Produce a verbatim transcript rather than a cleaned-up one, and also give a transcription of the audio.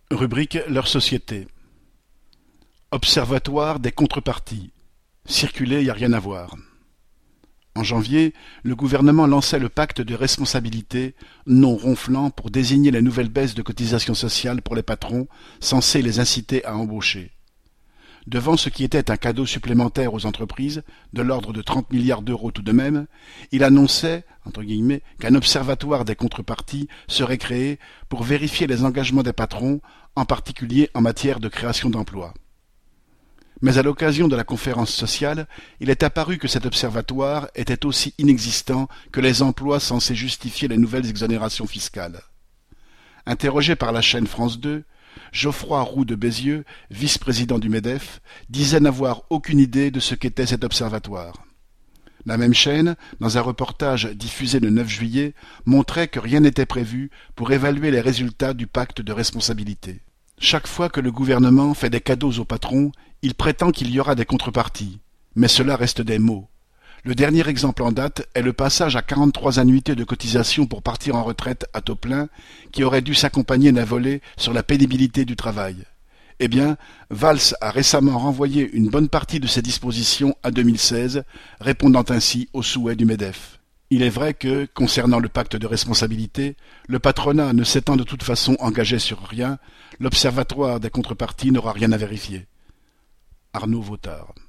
Rubrique Leur société. Observatoire des contreparties. Circuler, y a rien à voir. En janvier, le gouvernement lançait le pacte de responsabilité, nom ronflant pour désigner la nouvelle baisse de cotisations sociales pour les patrons, censée les inciter à embaucher. Devant ce qui était un cadeau supplémentaire aux entreprises, de l'ordre de trente milliards d'euros tout de même, il annonçait, entre guillemets, qu'un observatoire des contreparties serait créé pour vérifier les engagements des patrons, en particulier en matière de création d'emplois. Mais à l'occasion de la conférence sociale, il est apparu que cet observatoire était aussi inexistant que les emplois censés justifier les nouvelles exonérations fiscales. Interrogé par la chaîne France deux, Geoffroy Roux de Bézieux, vice-président du MEDEF, disait n'avoir aucune idée de ce qu'était cet observatoire. La même chaîne, dans un reportage diffusé le neuf juillet, montrait que rien n'était prévu pour évaluer les résultats du pacte de responsabilité. Chaque fois que le gouvernement fait des cadeaux aux patrons, il prétend qu'il y aura des contreparties. Mais cela reste des mots. Le dernier exemple en date est le passage à quarante-trois annuités de cotisation pour partir en retraite à taux plein, qui aurait dû s'accompagner d'un volet sur la pénibilité du travail. Eh bien, Valls a récemment renvoyé une bonne partie de ces dispositions à deux mille seize, répondant ainsi aux souhaits du MEDEF. Il est vrai que, concernant le pacte de responsabilité, le patronat ne s'étant de toute façon engagé sur rien, l'observatoire des contreparties n'aura rien à vérifier. Arnaud Vautard.